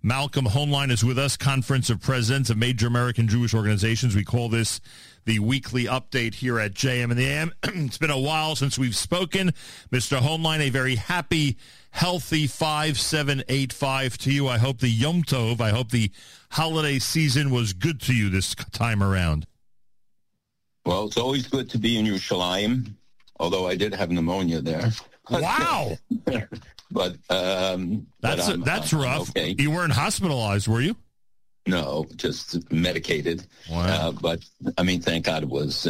Malcolm Hoenlein is with us, Conference of Presidents of Major American Jewish Organizations. We call this the weekly update here at JM and the AM. It's been a while since we've spoken. Mr. Hoenlein, a very happy, healthy 5785 to you. I hope the Yom Tov, I hope the holiday season was good to you this time around. Well, it's always good to be in Yerushalayim, although I did have pneumonia there. Wow. But that's rough. Okay. You weren't hospitalized, were you? No, just medicated. Wow. But I mean, thank God it was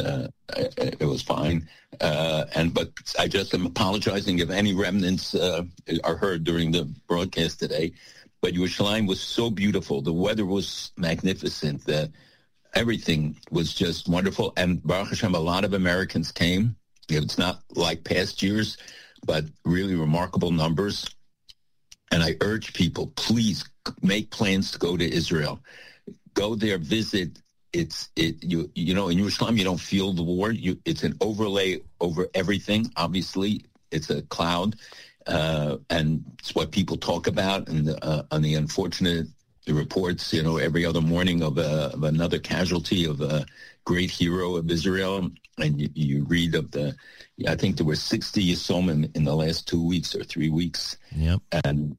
fine. But I just am apologizing if any remnants are heard during the broadcast today. But Yerushalayim was so beautiful. The weather was magnificent. Everything was just wonderful. And Baruch Hashem, a lot of Americans came. It's not like past years, but really remarkable numbers. And I urge people, please make plans to go to Israel. Go there, visit. You know, in Yerushalayim, you don't feel the war. It's an overlay over everything. Obviously, it's a cloud. And it's what people talk about. And on the unfortunate reports, you know, every other morning of another casualty of a great hero of Israel. And you read of I think there were 60 Yisomim in the last 2 weeks or 3 weeks. Yep. And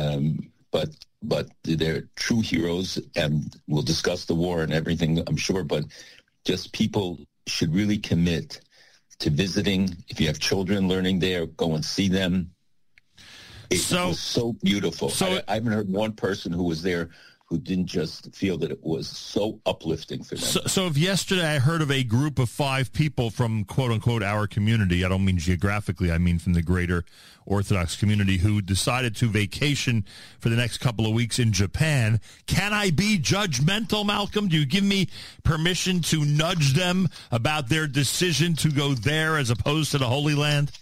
but they're true heroes, and we'll discuss the war and everything, I'm sure. But just people should really commit to visiting. If you have children learning there, go and see them. It was so beautiful. I haven't heard one person who was there who didn't just feel that it was so uplifting for them. So if yesterday I heard of a group of 5 people from, quote-unquote, our community, I don't mean geographically, I mean from the greater Orthodox community, who decided to vacation for the next couple of weeks in Japan, can I be judgmental, Malcolm? Do you give me permission to nudge them about their decision to go there as opposed to the Holy Land?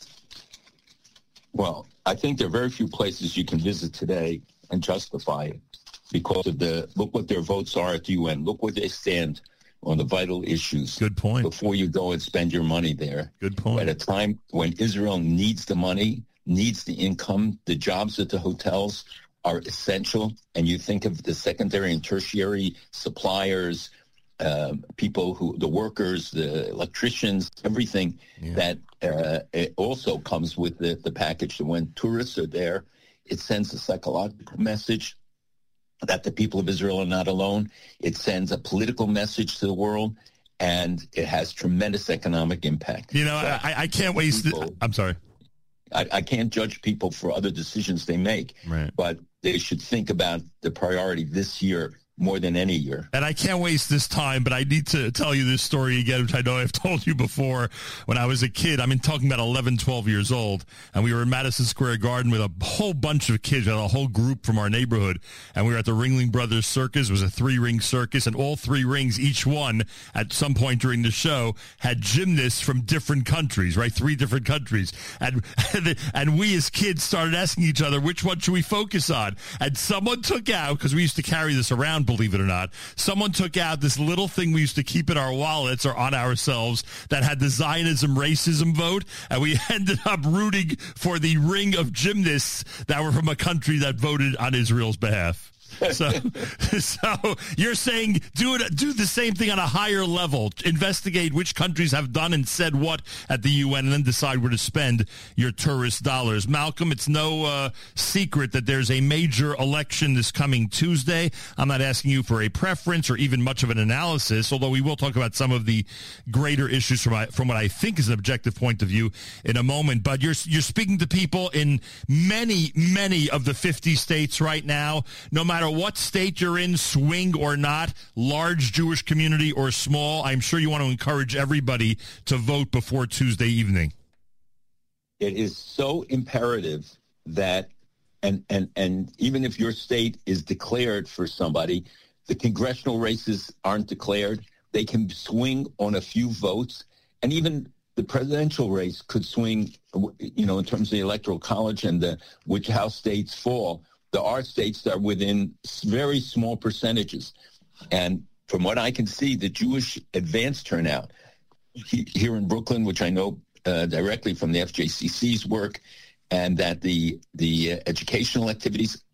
Well, I think there are very few places you can visit today and justify it because of look what their votes are at the UN. Look where they stand on the vital issues. Good point. Before you go and spend your money there. Good point. At a time when Israel needs the money, needs the income, the jobs at the hotels are essential. And you think of the secondary and tertiary suppliers, people the workers, the electricians, everything that it also comes with the package. So when tourists are there, it sends a psychological message that the people of Israel are not alone. It sends a political message to the world, and it has tremendous economic impact. You know, I can't waste it. I'm sorry. I can't judge people for other decisions they make, right, but they should think about the priority this year more than any year. And I can't waste this time, but I need to tell you this story again, which I know I've told you before. When I was a kid, I mean, talking about 11, 12 years old, and we were in Madison Square Garden with a whole bunch of kids, we had a whole group from our neighborhood, and we were at the Ringling Brothers Circus. It was a 3-ring circus, and all 3 rings, each one, at some point during the show, had gymnasts from different countries, right? 3 different countries. And we as kids started asking each other, which one should we focus on? And someone took out, because we used to carry this around, believe it or not, someone took out this little thing we used to keep in our wallets or on ourselves that had the Zionism racism vote, and we ended up rooting for the ring of gymnasts that were from a country that voted on Israel's behalf. So you're saying do the same thing on a higher level. Investigate which countries have done and said what at the UN, and then decide where to spend your tourist dollars. Malcolm, it's no secret that there's a major election this coming Tuesday. I'm not asking you for a preference or even much of an analysis, although we will talk about some of the greater issues from what I think is an objective point of view in a moment. But you're speaking to people in many of the 50 states right now, no matter what state you're in, swing or not, large Jewish community or small. I'm sure you want to encourage everybody to vote before Tuesday evening. It is so imperative that, and even if your state is declared for somebody, the congressional races aren't declared. They can swing on a few votes, and even the presidential race could swing, you know, in terms of the Electoral College and which House states fall. There are states that are within very small percentages. And from what I can see, the Jewish advance turnout here in Brooklyn, which I know directly from the FJCC's work, and that the educational activities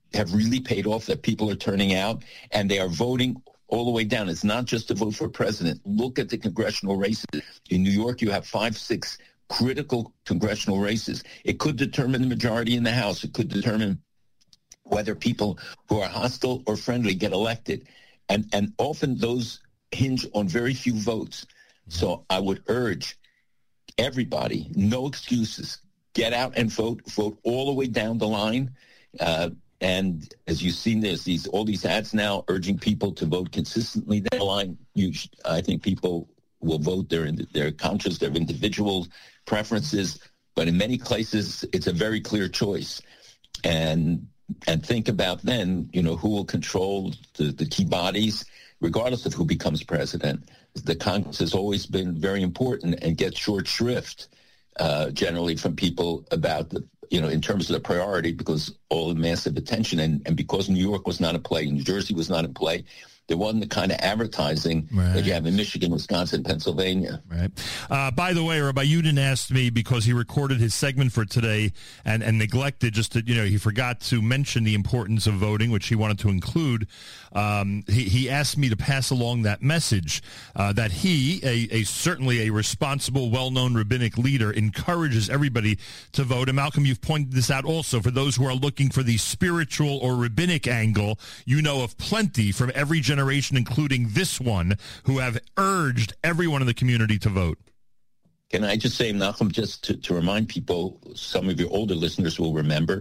have really paid off, that people are turning out, and they are voting all the way down. It's not just to vote for president. Look at the congressional races. In New York, you have 5, 6 critical congressional races. It could determine the majority in the House. It could determine whether people who are hostile or friendly get elected. And often those hinge on very few votes. So I would urge everybody, no excuses, get out and vote all the way down the line. And as you've seen, there's all these ads now urging people to vote consistently down the line. I think people will vote their conscience, their individual preferences, but in many places it's a very clear choice. And think about then, who will control the key bodies, regardless of who becomes president. The Congress has always been very important and gets short shrift generally from people about in terms of the priority, because all the massive attention and because New York was not in play, New Jersey was not in play, there wasn't the kind of advertising that you have in Michigan, Wisconsin, Pennsylvania. Right. By the way, Rabbi Yudin asked me, because he recorded his segment for today and neglected he forgot to mention the importance of voting, which he wanted to include. He asked me to pass along that message that he, certainly a responsible, well-known rabbinic leader, encourages everybody to vote. And Malcolm, you've pointed this out also. For those who are looking for the spiritual or rabbinic angle, you know of plenty from every generation, including this one, who have urged everyone in the community to vote. Can I just say, Malcolm, just to remind people, some of your older listeners will remember,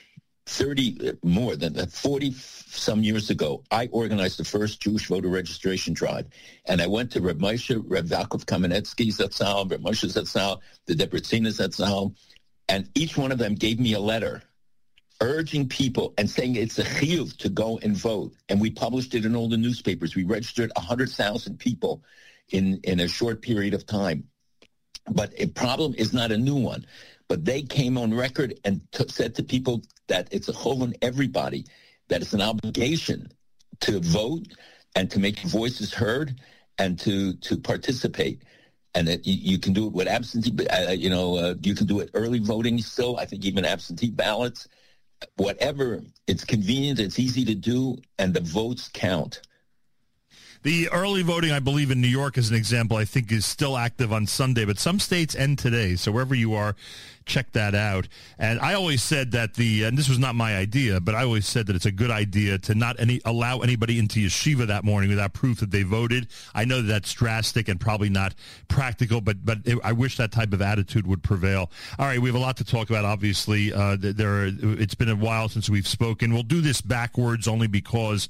40 some years ago, I organized the first Jewish voter registration drive. And I went to Reb Moshe, Reb Yaakov Kamenetsky Zatzal, Reb Moshe Zatzal, the Debrecina Zatzal, and each one of them gave me a letter urging people and saying it's a chiyuv to go and vote. And we published it in all the newspapers. We registered 100,000 people in a short period of time. But a problem is not a new one. But they came on record and said to people that it's a chol on everybody, that it's an obligation to vote and to make your voices heard and to participate. And that you can do it with absentee, you can do it early voting still. I think even absentee ballots. Whatever, it's convenient, it's easy to do, and the votes count. The early voting, I believe, in New York, as an example, I think is still active on Sunday, but some states end today. So wherever you are, check that out. And I always said that and this was not my idea, but I always said that it's a good idea to not allow anybody into yeshiva that morning without proof that they voted. I know that's drastic and probably not practical, but I wish that type of attitude would prevail. All right, we have a lot to talk about, obviously. It's been a while since we've spoken. We'll do this backwards only because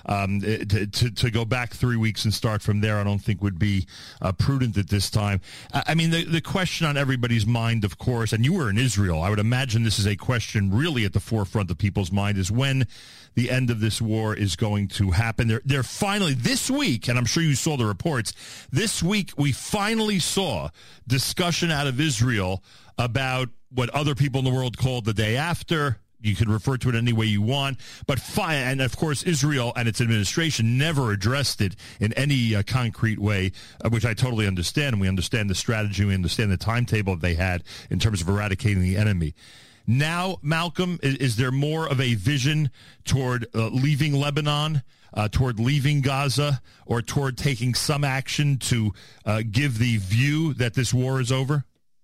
to go back 3 weeks and start from there, I don't think would be prudent at this time. I mean, the question on everybody's mind, of course, and you were in Israel, I would imagine this is a question really at the forefront of people's mind, is when the end of this war is going to happen. They're finally, this week, and I'm sure you saw the reports, this week we finally saw discussion out of Israel about what other people in the world called the day after. You can refer to it any way you want, and of course, Israel and its administration never addressed it in any concrete way, which I totally understand. And we understand the strategy, we understand the timetable they had in terms of eradicating the enemy. Now, Malcolm, is there more of a vision toward leaving Lebanon, toward leaving Gaza, or toward taking some action to give the view that this war is over?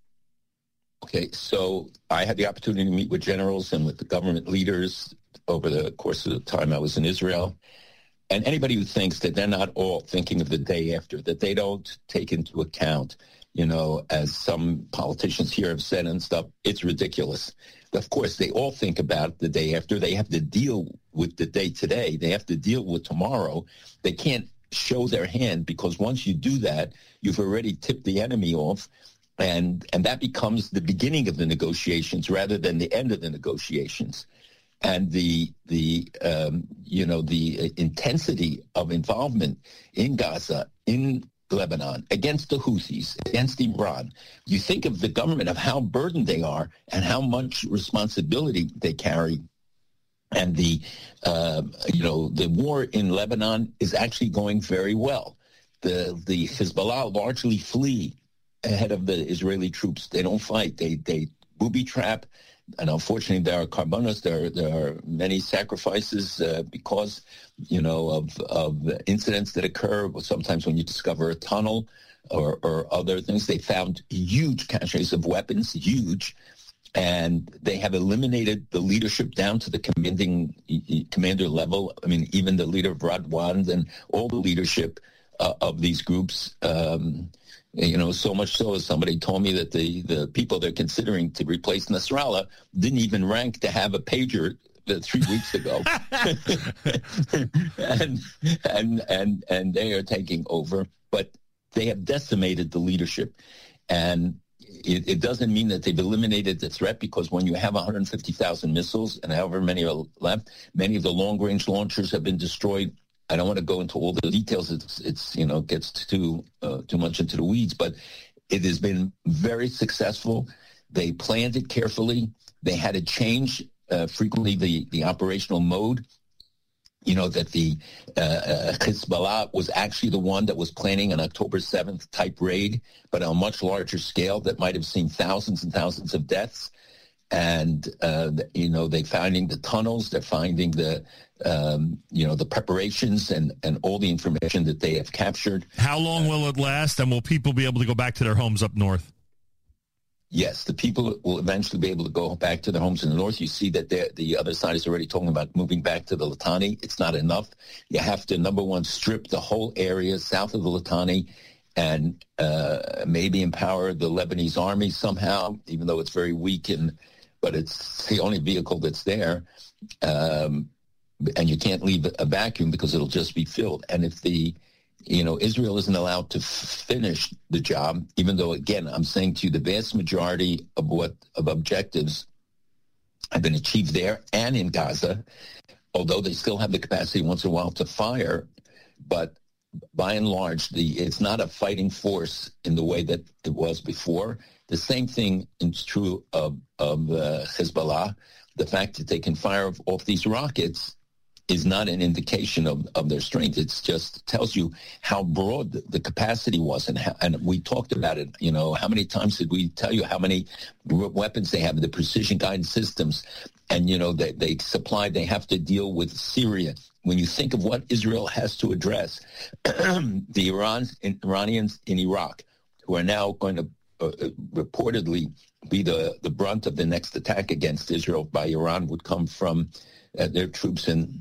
Okay, so I had the opportunity to meet with generals and with the government leaders over the course of the time I was in Israel. And anybody who thinks that they're not all thinking of the day after, that they don't take into account, as some politicians here have said and stuff, it's ridiculous. Of course, they all think about the day after. They have to deal with the day today. They have to deal with tomorrow. They can't show their hand, because once you do that, you've already tipped the enemy off. And that becomes the beginning of the negotiations rather than the end of the negotiations. And the intensity of involvement in Gaza, in Lebanon, against the Houthis, against Iran. You think of the government, of how burdened they are and how much responsibility they carry. And the war in Lebanon is actually going very well. The Hezbollah largely flee ahead of the Israeli troops. They don't fight. They booby trap. And unfortunately, there are carbonos. There are many sacrifices because, of incidents that occur. Sometimes when you discover a tunnel or other things, they found huge caches of weapons, huge. And they have eliminated the leadership down to the commander level. I mean, even the leader of Radwan and all the leadership of these groups, so much so as somebody told me that the people they're considering to replace Nasrallah didn't even rank to have a pager 3 weeks ago. and they are taking over. But they have decimated the leadership. And it doesn't mean that they've eliminated the threat, because when you have 150,000 missiles and however many are left, many of the long-range launchers have been destroyed. I don't want to go into all the details. It's gets too much into the weeds, but it has been very successful. They planned it carefully. They had to change frequently the operational mode. That the Hezbollah was actually the one that was planning an October 7th type raid, but on a much larger scale that might have seen thousands and thousands of deaths. And, they're finding the tunnels, they're finding the preparations and all the information that they have captured. How long will it last, and will people be able to go back to their homes up north? Yes, the people will eventually be able to go back to their homes in the north. You see that the other side is already talking about moving back to the Litani. It's not enough. You have to, number one, strip the whole area south of the Litani and maybe empower the Lebanese army somehow, even though it's very weak, but it's the only vehicle that's there. And you can't leave a vacuum because it'll just be filled. And if Israel isn't allowed to finish the job, even though, again, I'm saying to you, the vast majority of objectives have been achieved there and in Gaza, although they still have the capacity once in a while to fire. But by and large, it's not a fighting force in the way that it was before. The same thing is true of Hezbollah. The fact that they can fire off these rockets is not an indication of their strength. It just tells you how broad the capacity was. And we talked about it, how many times did we tell you how many weapons they have, the precision guidance systems, and, they have to deal with Syria. When you think of what Israel has to address, the Iranians in Iraq, who are now going to reportedly be the brunt of the next attack against Israel by Iran, would come from their troops and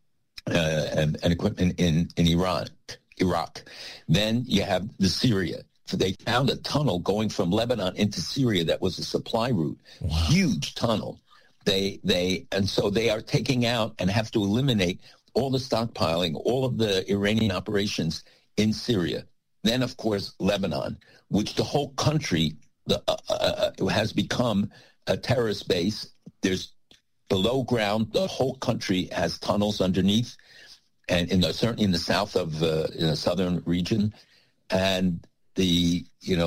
equipment in Iraq. Then you have the Syria. So they found a tunnel going from Lebanon into Syria that was a supply route. Wow. Huge tunnel. And so they are taking out and have to eliminate all the stockpiling, all of the Iranian operations in Syria. Then, of course, Lebanon, which the whole country has become a terrorist base. There's below ground, the whole country has tunnels underneath, and certainly in the south of in the southern region, and the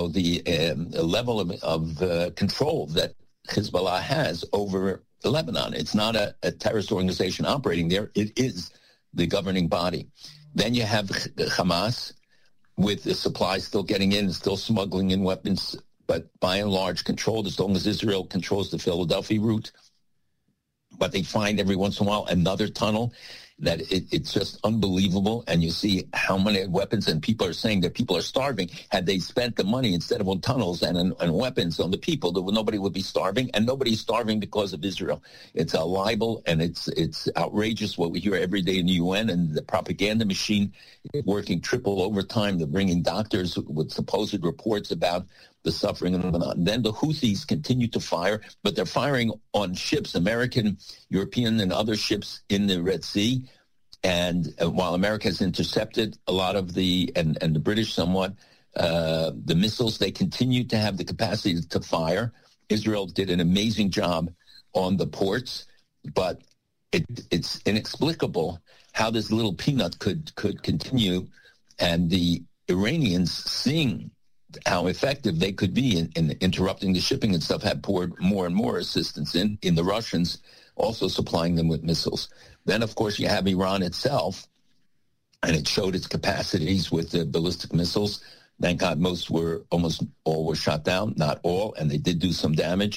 level of control that Hezbollah has over Lebanon. It's not a terrorist organization operating there. It is the governing body. Then you have Hamas with the supplies still getting in, still smuggling in weapons, but by and large controlled as long as Israel controls the Philadelphia route. But they find every once in a while another tunnel that it's just unbelievable. And you see how many weapons, and people are saying that people are starving. Had they spent the money instead of on tunnels and weapons on the people, nobody would be starving, and nobody's starving because of Israel. It's a libel, and it's outrageous what we hear every day in the UN, and the propaganda machine working triple overtime. They're bringing doctors with supposed reports about the suffering of Lebanon. Then the Houthis continue to fire, but they're firing on ships, American, European, and other ships in the Red Sea. And while America has intercepted a lot of and the British somewhat, the missiles, they continue to have the capacity to fire. Israel did an amazing job on the ports, but it's inexplicable how this little peanut could continue. And the Iranians, seeing how effective they could be in interrupting the shipping and stuff, have poured more and more assistance in the Russians, also supplying them with missiles. Then, of course, you have Iran itself, and it showed its capacities with the ballistic missiles. Thank God almost all were shot down, not all, and they did do some damage.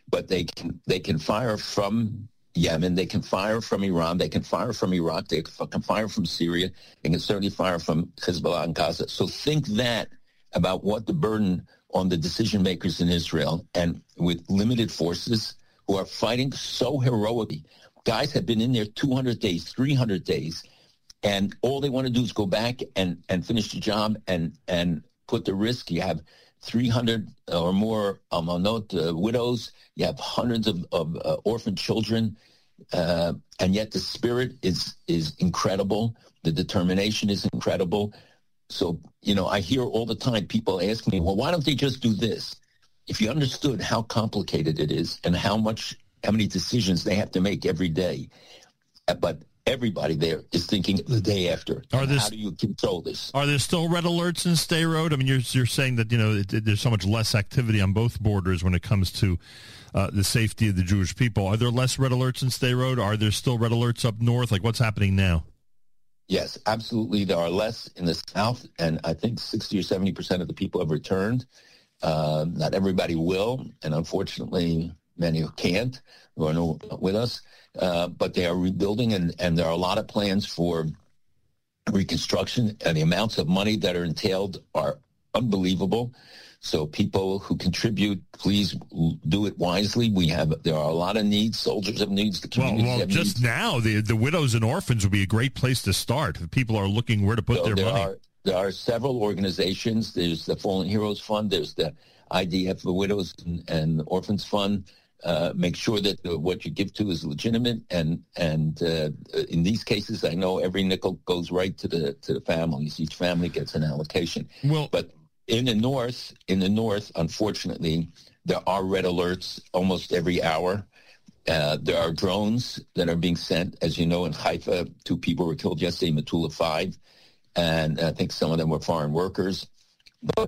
but they can fire from Yemen, they can fire from Iran, they can fire from Iraq, they can fire from Syria, they can certainly fire from Hezbollah and Gaza. So think that about what the burden on the decision makers in Israel, and with limited forces who are fighting so heroically. Guys have been in there 200 days, 300 days, and all they want to do is go back and finish the job and put the risk. You have 300 or more widows. You have hundreds of orphan children, and yet the spirit is incredible. The determination is incredible. So, I hear all the time people ask me, well, why don't they just do this? If you understood how complicated it is and how many decisions they have to make every day, but everybody there is thinking the day after. How do you control this? Are there still red alerts in Sderot? I mean, you're saying that, there's so much less activity on both borders when it comes to the safety of the Jewish people. Are there less red alerts in Sderot? Are there still red alerts up north? Like, what's happening now? Yes, absolutely. There are less in the south, and I think 60 or 70% of the people have returned. Not everybody will, and unfortunately, many can't who are not with us. But they are rebuilding, and there are a lot of plans for reconstruction, and the amounts of money that are entailed are unbelievable. So people who contribute, please do it wisely. There are a lot of needs. Soldiers have needs. The community have needs. Just now, the widows and orphans would be a great place to start. If people are looking where to put their money. There are several organizations. There's the Fallen Heroes Fund. There's the IDF, the Widows and Orphans Fund. Make sure that what you give to is legitimate, and in these cases, I know every nickel goes right to the families. Each family gets an allocation. But in the north, unfortunately, there are red alerts almost every hour. There are drones that are being sent. As you know, in Haifa, 2 people were killed yesterday. Metula 5, and I think some of them were foreign workers. But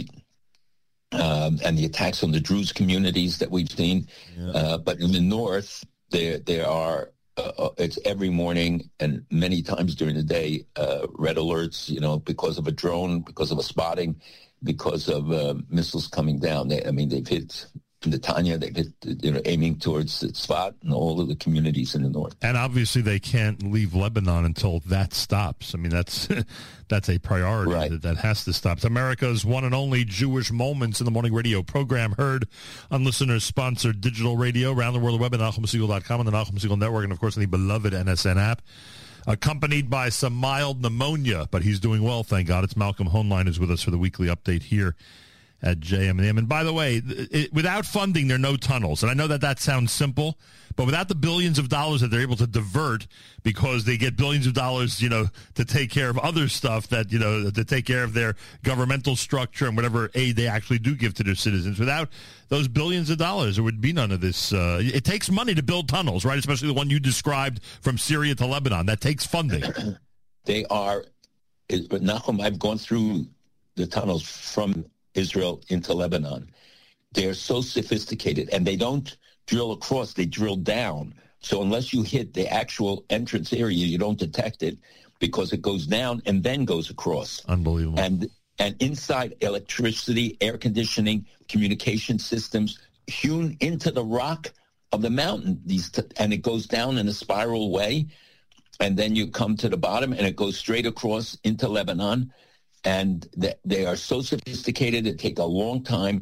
and the attacks on the Druze communities that we've seen. Yeah. But in the north, there are, it's every morning and many times during the day, red alerts, because of a drone, because of a spotting, because of missiles coming down. They've hit Netanya, they've hit, aiming towards Tzfat and all of the communities in the north. And obviously they can't leave Lebanon until that stops. I mean, that's a priority. Right. That has to stop. It's America's one and only Jewish Moments in the Morning radio program, heard on listeners-sponsored digital radio around the world, the web at NachumSegal.com and the Nachum Segal Network, and, of course, on the beloved NSN app. Accompanied by some mild pneumonia, but he's doing well, thank God. It's Malcolm Hoenlein who's with us for the weekly update here at JM&M. And by the way, without funding, there are no tunnels. And I know that sounds simple, but without the billions of dollars that they're able to divert because they get billions of dollars, to take care of other stuff that, to take care of their governmental structure and whatever aid they actually do give to their citizens. Without those billions of dollars, there would be none of this. It takes money to build tunnels, right? Especially the one you described from Syria to Lebanon. That takes funding. They are, but Nachum, I've gone through the tunnels from Israel into Lebanon. They're so sophisticated, and they don't drill across, they drill down. So unless you hit the actual entrance area, you don't detect it because it goes down and then goes across. Unbelievable. And inside, electricity, air conditioning, communication systems hewn into the rock of the mountain. And it goes down in a spiral way, and then you come to the bottom, and it goes straight across into Lebanon. And they are so sophisticated, it take a long time.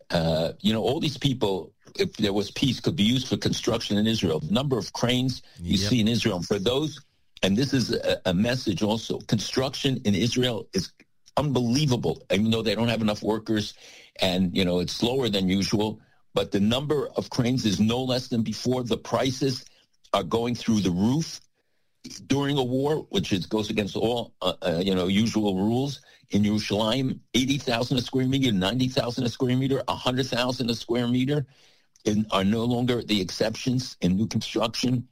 All these people, if there was peace, could be used for construction in Israel. The number of cranes you see in Israel, for those, and this is a message also, construction in Israel is unbelievable, even though they don't have enough workers, and, it's slower than usual. But the number of cranes is no less than before. The prices are going through the roof. During a war, which goes against all, usual rules, in Yerushalayim, 80,000 a square meter, 90,000 a square meter, 100,000 a square meter are no longer the exceptions in new construction.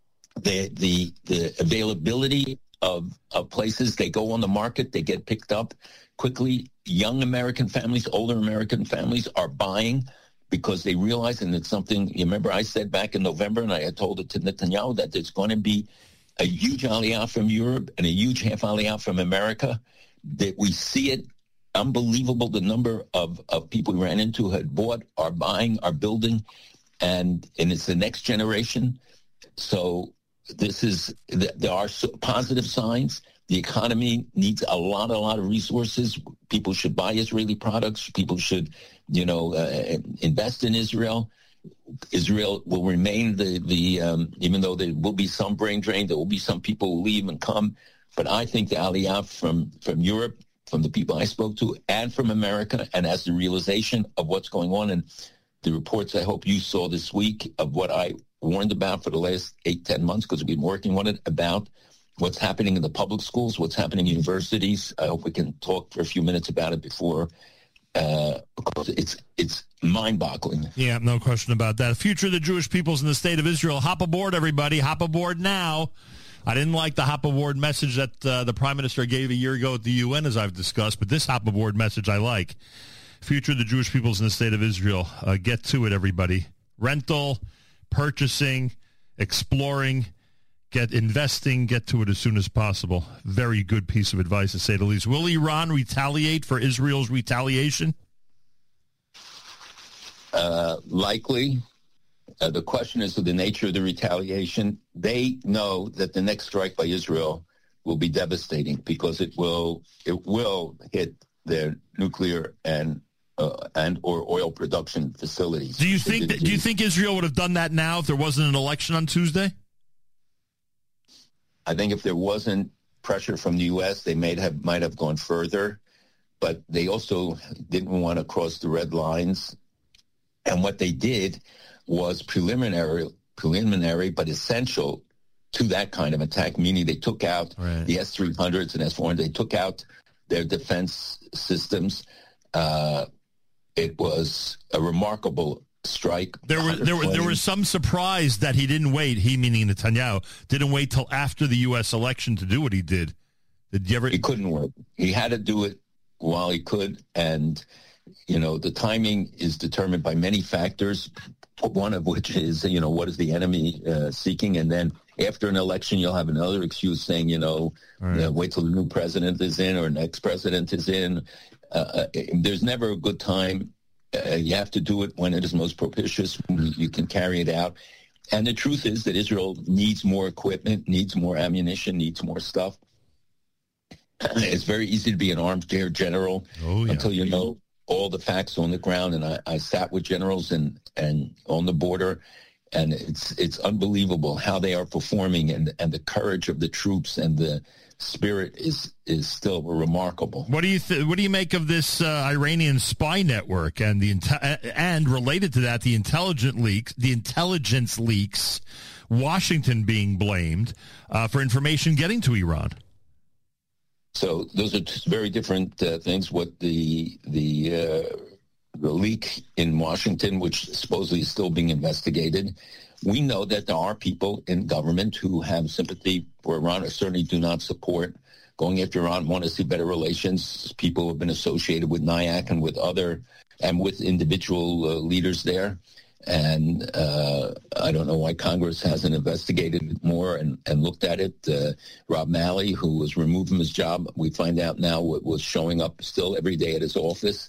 The availability of places, they go on the market, they get picked up quickly. Young American families, older American families are buying because they realize, and it's something, you remember I said back in November, and I had told it to Netanyahu, that there's going to be a huge aliyah from Europe and a huge half aliyah from America, that we see it. Unbelievable the number of people we ran into had bought, are buying, are building. and it's the next generation. So there are positive signs. The economy needs a lot of resources. People should buy Israeli products. People should, invest in Israel. Israel will remain even though there will be some brain drain, there will be some people who leave and come. But I think the aliyah from Europe, from the people I spoke to, and from America, and as the realization of what's going on, and the reports I hope you saw this week of what I warned about for the last 8-10 months, because we've been working on it, about what's happening in the public schools, what's happening in universities. I hope we can talk for a few minutes about it before, because it's mind-boggling. Yeah, no question about that. Future of the Jewish peoples in the state of Israel. Hop aboard, everybody. Hop aboard now. I didn't like the hop aboard message that the Prime Minister gave a year ago at the UN, as I've discussed, but this hop aboard message I like. Future of the Jewish peoples in the state of Israel. Get to it, everybody. Rental, purchasing, exploring, get investing, get to it as soon as possible. Very good piece of advice, to say the least. Will Iran retaliate for Israel's retaliation? Likely. The question is of the nature of the retaliation. They know that the next strike by Israel will be devastating, because it will hit their nuclear and or oil production facilities. Do you think Israel would have done that now if there wasn't an election on Tuesday? I think if there wasn't pressure from the U.S., they might have gone further, but they also didn't want to cross the red lines. And what they did was preliminary, but essential to that kind of attack, meaning they took out the S-300s and S-400s. They took out their defense systems. It was a remarkable strike. There was some surprise that he didn't wait. He, meaning Netanyahu, didn't wait till after the U.S. election to do what he did. Did you ever? He couldn't wait. He had to do it while he could, and the timing is determined by many factors. One of which is, what is the enemy seeking? And then after an election, you'll have another excuse saying, wait till the new president is in or next president is in. There's never a good time. You have to do it when it is most propitious, when you can carry it out. And the truth is that Israel needs more equipment, needs more ammunition, needs more stuff. It's very easy to be an armchair general until you know all the facts on the ground. And I sat with generals and on the border, and it's unbelievable how they are performing, and the courage of the troops and the spirit is still remarkable. What do you make of this Iranian spy network and and related to that, the intelligence leaks, Washington being blamed for information getting to Iran? So those are very different things. What the leak in Washington, which supposedly is still being investigated, we know that there are people in government who have sympathy for Iran, or certainly do not support going after Iran, want to see better relations. People have been associated with NIAC and with individual leaders there. And I don't know why Congress hasn't investigated it more and looked at it. Rob Malley, who was removed from his job, we find out now was showing up still every day at his office.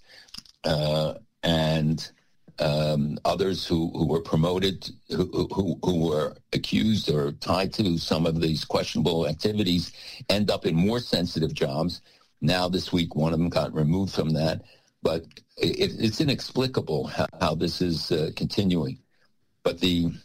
And others who were promoted, who were accused or tied to some of these questionable activities, end up in more sensitive jobs. Now this week, one of them got removed from that. But it's inexplicable how this is continuing. But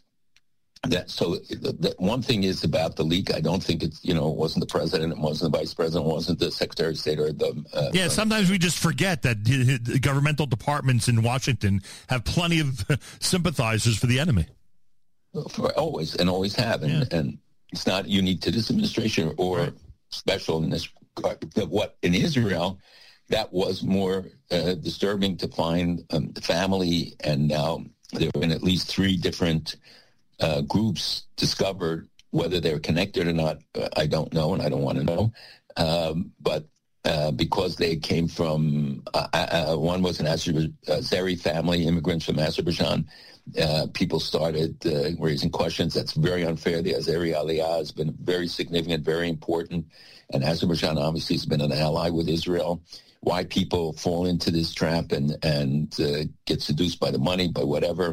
one thing is about the leak. I don't think it's, it wasn't the president, it wasn't the vice president, it wasn't the secretary of state or the... sometimes we just forget that the governmental departments in Washington have plenty of sympathizers for the enemy. Always have. And it's not unique to this administration or special in this. What in Israel... That was more disturbing to find the family, and now there have been at least 3 different groups discovered. Whether they're connected or not, I don't know, and I don't want to know. But because they came from, one was an Azeri family, immigrants from Azerbaijan, people started raising questions. That's very unfair. The Azeri Aliyah has been very significant, very important, and Azerbaijan obviously has been an ally with Israel. Why people fall into this trap and get seduced by the money, by whatever.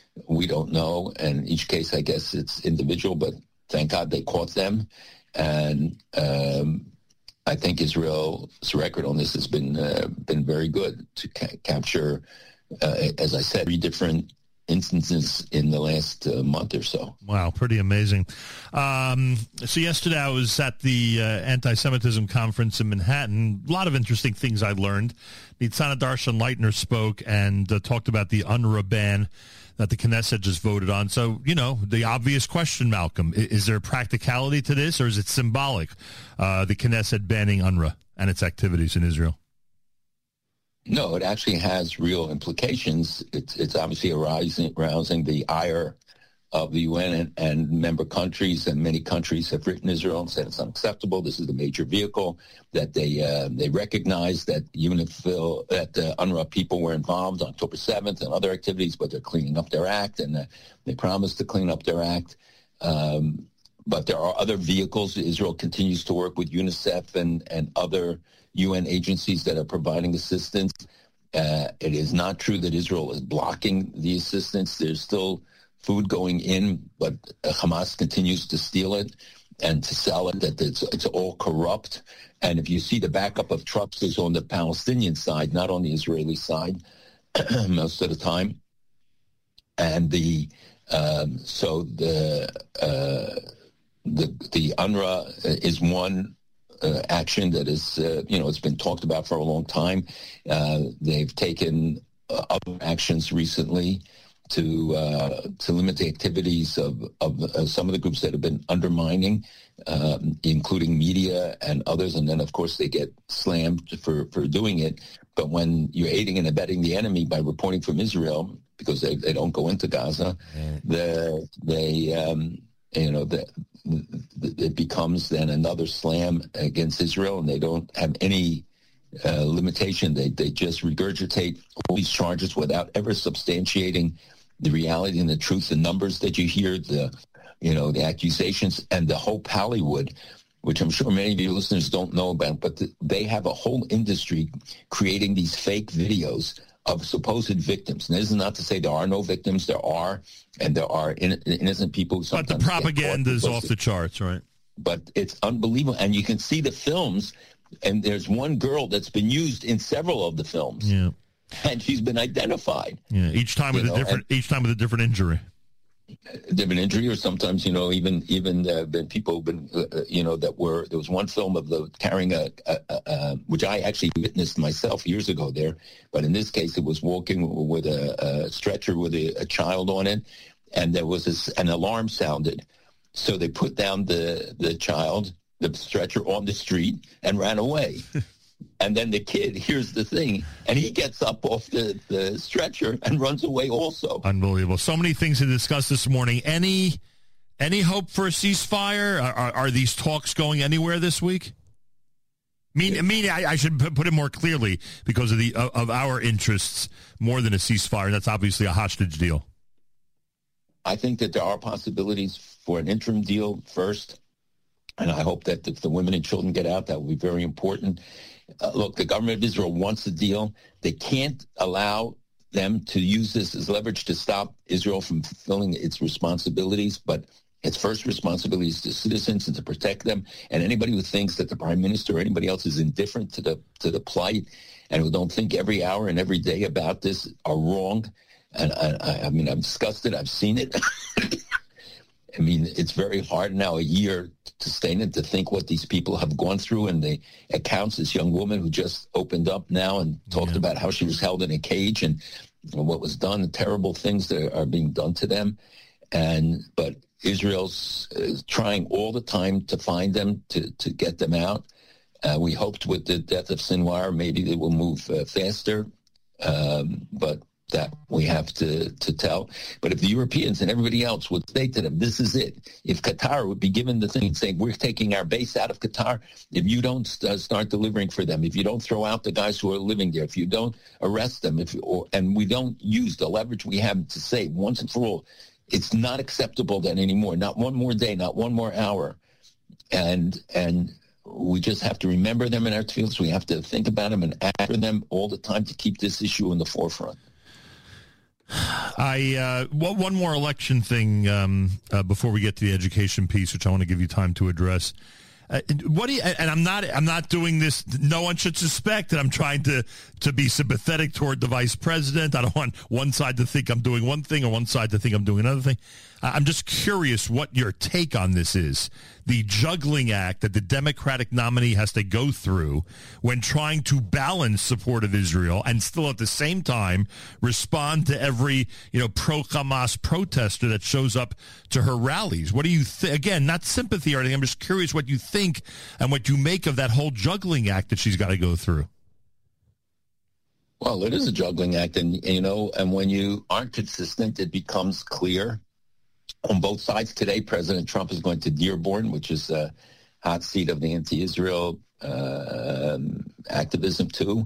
We don't know. And each case, I guess it's individual, but thank God they caught them. And I think Israel's record on this has been very good to capture, as I said, 3 different instances in the last month or so. Wow, pretty amazing. So yesterday I was at the anti-Semitism conference in Manhattan. A lot of interesting things I learned. Nitzana Darshan Leitner spoke and talked about the UNRWA ban that the Knesset just voted on. So, the obvious question, Malcolm, is there practicality to this, or is it symbolic, the Knesset banning UNRWA and its activities in Israel? No, it actually has real implications. It's obviously arousing the ire of the UN and member countries, and many countries have written Israel and said it's unacceptable. This is the major vehicle that they recognize that that UNRWA people were involved on October 7th and other activities, but they're cleaning up their act, and they promised to clean up their act. But there are other vehicles. Israel continues to work with UNICEF and other UN agencies that are providing assistance. It is not true that Israel is blocking the assistance. There's still food going in, but Hamas continues to steal it and to sell it, that it's all corrupt. And if you see the backup of trucks is on the Palestinian side, not on the Israeli side, most of the time. And the UNRWA is one action that is, it's been talked about for a long time. They've taken other actions recently to limit the activities of some of the groups that have been undermining, including media and others. And then, of course, they get slammed for doing it. But when you're aiding and abetting the enemy by reporting from Israel, because they don't go into Gaza, it becomes then another slam against Israel, and they don't have any limitation. They just regurgitate all these charges without ever substantiating the reality and the truth, the numbers that you hear, the accusations, and the Hope Hollywood, which I'm sure many of your listeners don't know about, but they have a whole industry creating these fake videos of supposed victims. And this is not to say there are no victims. There are, and there are innocent people who sometimes. But the propaganda is off the charts, right? But it's unbelievable. And you can see the films, and there's one girl that's been used in several of the films. Yeah. And she's been identified. Yeah, each time with a different injury. Different injury, or sometimes, even been people who've been, there was one film of carrying which I actually witnessed myself years ago there, but in this case it was walking with a stretcher with a child on it, and there was an alarm sounded, so they put down the child, the stretcher, on the street and ran away. And then the kid hears the thing, and he gets up off the stretcher and runs away also. Unbelievable. So many things to discuss this morning. Any hope for a ceasefire? Are these talks going anywhere this week? I should put it more clearly, because of our interests more than a ceasefire. That's obviously a hostage deal. I think that there are possibilities for an interim deal first, and I hope that if the women and children get out, that will be very important. Look, the government of Israel wants a deal. They can't allow them to use this as leverage to stop Israel from fulfilling its responsibilities, but its first responsibility is to citizens and to protect them. And anybody who thinks that the prime minister or anybody else is indifferent to the plight, and who don't think every hour and every day about this, are wrong. And I've discussed it. I've seen it. It's very hard now, a year, to stay in it, to think what these people have gone through. And the accounts, this young woman who just opened up now and talked about how she was held in a cage and what was done, the terrible things that are being done to them. But Israel's trying all the time to find them, to get them out. We hoped with the death of Sinwar, maybe they will move faster. But that we have to tell. But if the Europeans and everybody else would say to them, this is it. If Qatar would be given the thing saying, we're taking our base out of Qatar, if you don't start delivering for them, if you don't throw out the guys who are living there, if you don't arrest them, and we don't use the leverage we have to say once and for all, it's not acceptable then anymore. Not one more day, not one more hour. And we just have to remember them in our fields. We have to think about them and act for them all the time to keep this issue in the forefront. One more election thing before we get to the education piece, which I want to give you time to address. What do you? And I'm not doing this. No one should suspect that I'm trying to be sympathetic toward the vice president. I don't want one side to think I'm doing one thing or one side to think I'm doing another thing. I'm just curious what your take on this is. The juggling act that the Democratic nominee has to go through when trying to balance support of Israel and still at the same time respond to every, pro-Hamas protester that shows up to her rallies. What do you think? Again, not sympathy or anything. I'm just curious what you think and what you make of that whole juggling act that she's got to go through. Well, it is a juggling act, and when you aren't consistent, it becomes clear. On both sides today, President Trump is going to Dearborn, which is a hot seat of the anti-Israel activism too.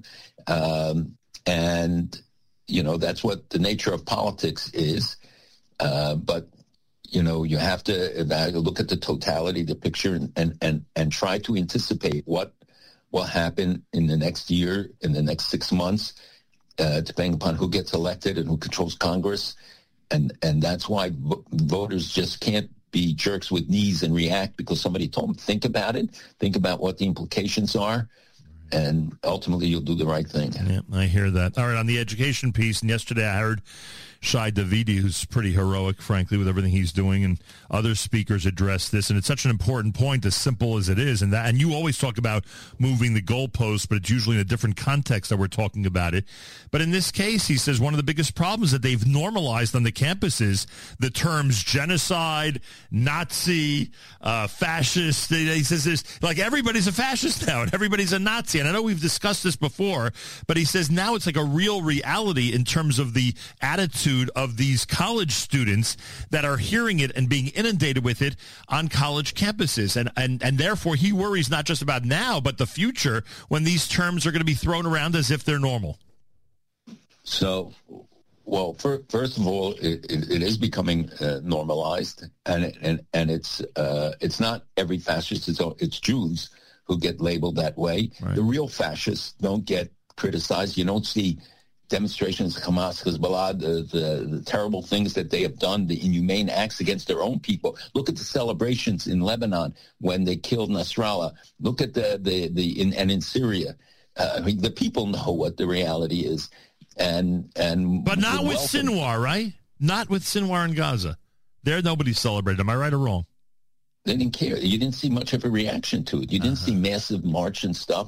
And, that's what the nature of politics is. But, you have to look at the totality, the picture, and try to anticipate what will happen in the next year, in the next 6 months, depending upon who gets elected and who controls Congress. And that's why voters just can't be jerks with knees and react because somebody told them, think about it, think about what the implications are, and ultimately you'll do the right thing. Yeah, I hear that. All right, on the education piece, and yesterday I heard Shai Davidi, who's pretty heroic, frankly, with everything he's doing, and other speakers address this, and it's such an important point, as simple as it is, and you always talk about moving the goalposts, but it's usually in a different context that we're talking about it. But in this case, he says one of the biggest problems that they've normalized on the campuses the terms genocide, Nazi, fascist. He says there's like everybody's a fascist now, and everybody's a Nazi. And I know we've discussed this before, but he says now it's like a real reality in terms of the attitude of these college students that are hearing it and being inundated with it on college campuses. And therefore, he worries not just about now, but the future when these terms are going to be thrown around as if they're normal. So, well, first of all, it is becoming normalized, and it's not every fascist. It's Jews who get labeled that way. Right. The real fascists don't get criticized. You don't see demonstrations of Hamas, Hezbollah, the terrible things that they have done, the inhumane acts against their own people. Look at the celebrations in Lebanon when they killed Nasrallah. Look at in Syria. The people know what the reality is. But not with Sinwar, right? Not with Sinwar in Gaza. There, nobody celebrated. Am I right or wrong? They didn't care. You didn't see much of a reaction to it. You didn't see massive march and stuff.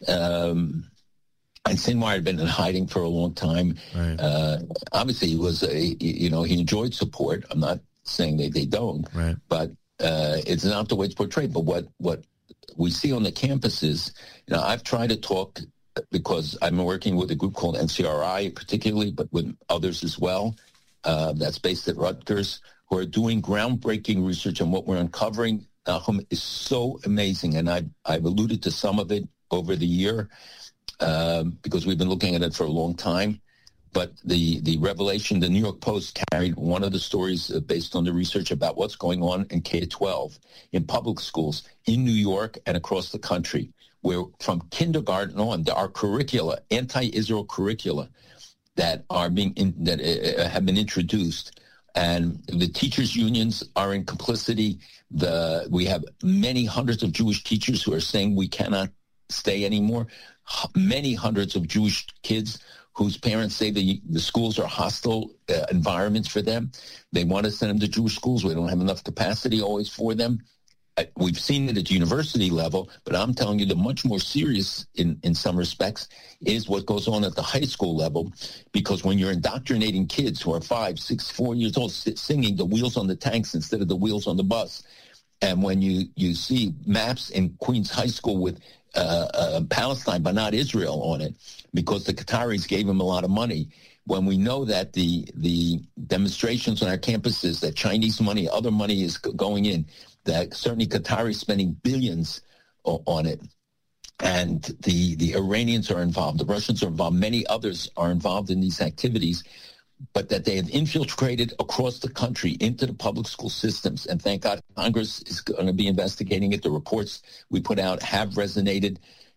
And Sinwar had been in hiding for a long time. Right. Obviously, he was he enjoyed support. I'm not saying they don't, right. But it's not the way it's portrayed. But what we see on the campuses, I've tried to talk because I'm working with a group called NCRI particularly, but with others as well. That's based at Rutgers, who are doing groundbreaking research, and what we're uncovering, Nahum, is so amazing. And I've alluded to some of it over the year. Because we've been looking at it for a long time. But the revelation, the New York Post carried one of the stories based on the research about what's going on in K-12 in public schools in New York and across the country, where from kindergarten on, there are curricula, anti-Israel curricula that are have been introduced. And the teachers' unions are in complicity. We have many hundreds of Jewish teachers who are saying we cannot stay anymore. Many hundreds of Jewish kids whose parents say the schools are hostile environments for them. They want to send them to Jewish schools. We don't have enough capacity always for them. We've seen it at university level, but I'm telling you the much more serious in some respects is what goes on at the high school level, because when you're indoctrinating kids who are 5, 6, 4 years old singing the wheels on the tanks instead of the wheels on the bus, and when you see maps in Queens High School with Palestine, but not Israel on it, because the Qataris gave them a lot of money. When we know that the demonstrations on our campuses, that Chinese money, other money is going in, that certainly Qataris spending billions on it, and the Iranians are involved, the Russians are involved, many others are involved in these activities, but that they have infiltrated across the country into the public school systems. And thank God Congress is going to be investigating it. The reports we put out have resonated.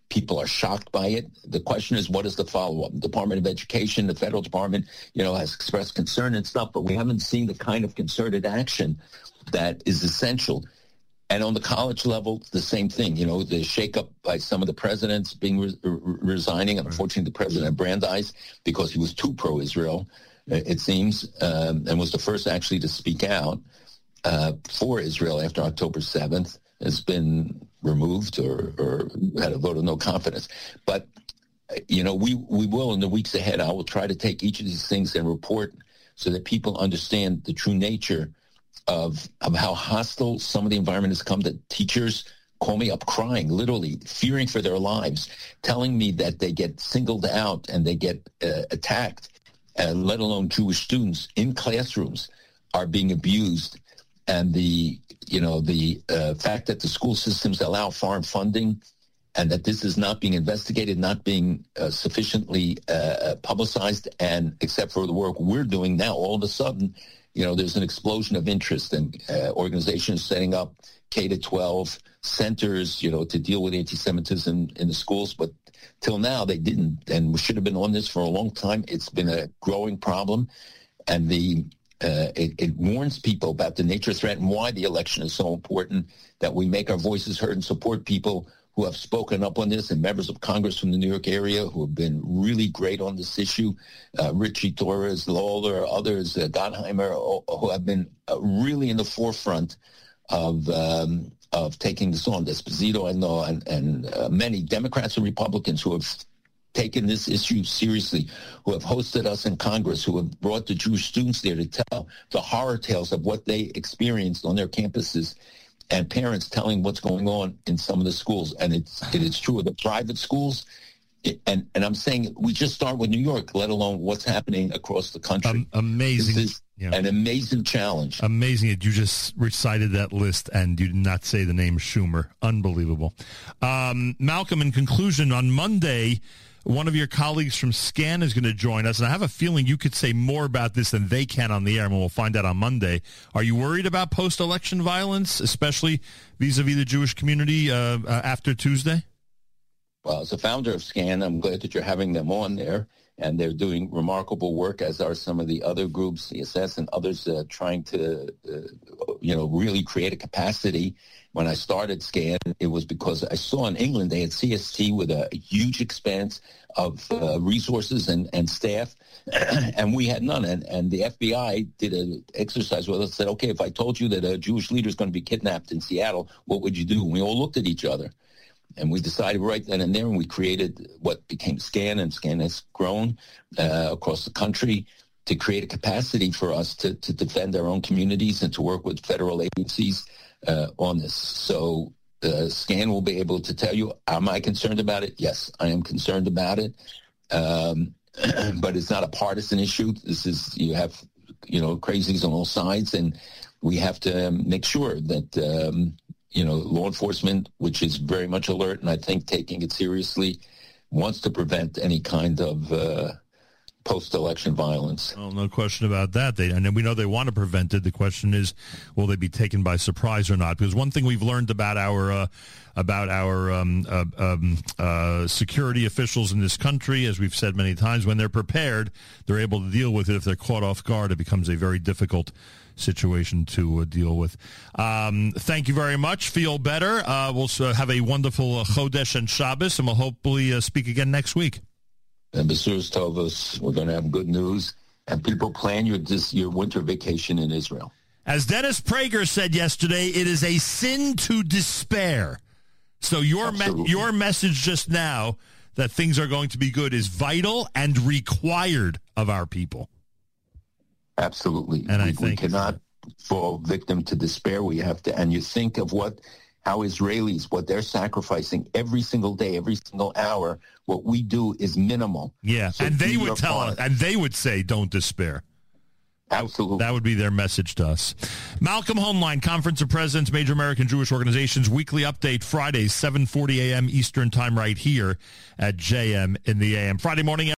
People are shocked by it. The question is, what is the follow-up? The Department of Education, the federal department, has expressed concern and stuff, but we haven't seen the kind of concerted action that is essential. And on the college level, the same thing. The shakeup by some of the presidents being resigning. Unfortunately, the president Brandeis, because he was too pro-Israel, it seems, and was the first actually to speak out for Israel after October 7th, has been removed or had a vote of no confidence. But, we will, in the weeks ahead, I will try to take each of these things and report so that people understand the true nature of how hostile some of the environment has come, that teachers call me up crying, literally fearing for their lives, telling me that they get singled out and they get attacked, let alone Jewish students in classrooms are being abused. And the fact that the school systems allow foreign funding and that this is not being investigated, not being sufficiently publicized, and except for the work we're doing now, all of a sudden, there's an explosion of interest and organizations setting up K-12 centers, to deal with anti-Semitism in the schools. But till now, they didn't, and we should have been on this for a long time. It's been a growing problem, and it warns people about the nature of threat and why the election is so important, that we make our voices heard and support people who have spoken up on this, and members of Congress from the New York area who have been really great on this issue, Richie Torres, Lawler, others, Gottheimer, who have been really in the forefront of taking this on. Esposito, I know, and many Democrats and Republicans who have taken this issue seriously, who have hosted us in Congress, who have brought the Jewish students there to tell the horror tales of what they experienced on their campuses, and parents telling what's going on in some of the schools. And it's true of the private schools. And I'm saying we just start with New York, let alone what's happening across the country. Amazing. This is an amazing challenge. Amazing that you just recited that list and you did not say the name Schumer. Unbelievable. Malcolm, in conclusion, on Monday, one of your colleagues from SCAN is going to join us, and I have a feeling you could say more about this than they can on the air, and we'll find out on Monday. Are you worried about post-election violence, especially vis-a-vis the Jewish community after Tuesday? Well, as a founder of SCAN, I'm glad that you're having them on there, and they're doing remarkable work, as are some of the other groups, CSS and others, trying to, really create a capacity. When I started SCAN, it was because I saw in England they had CST with a huge expanse of resources and staff, and we had none. And the FBI did an exercise with us, said, okay, if I told you that a Jewish leader is going to be kidnapped in Seattle, what would you do? And we all looked at each other. And we decided right then and there, and we created what became SCAN, and SCAN has grown across the country to create a capacity for us to defend our own communities and to work with federal agencies on this. So SCAN will be able to tell you, am I concerned about it? Yes, I am concerned about it. But it's not a partisan issue. This is, you have, crazies on all sides, and we have to make sure that, law enforcement, which is very much alert and I think taking it seriously, wants to prevent any kind of post-election violence. Well, no question about that. And we know they want to prevent it. The question is, will they be taken by surprise or not? Because one thing we've learned about our security officials in this country, as we've said many times, when they're prepared, they're able to deal with it. If they're caught off guard, it becomes a very difficult situation to deal with. Thank you very much. Feel better. We'll have a wonderful Chodesh and Shabbos, and we'll hopefully speak again next week. And Basuras Tovos, we're going to have good news. And people plan your winter vacation in Israel. As Dennis Prager said yesterday, it is a sin to despair. So your message just now that things are going to be good is vital and required of our people. Absolutely. And we cannot fall victim to despair. We have to, and you think of how Israelis, what they're sacrificing every single day, every single hour. What we do is minimal. Yeah, so and they would tell us, and they would say, don't despair. Absolutely. That would be their message to us. Malcolm Hoenlein, Conference of Presidents, Major American Jewish Organizations, weekly update, Fridays, 7:40 a.m. Eastern Time, right here at JM in the AM. Friday morning.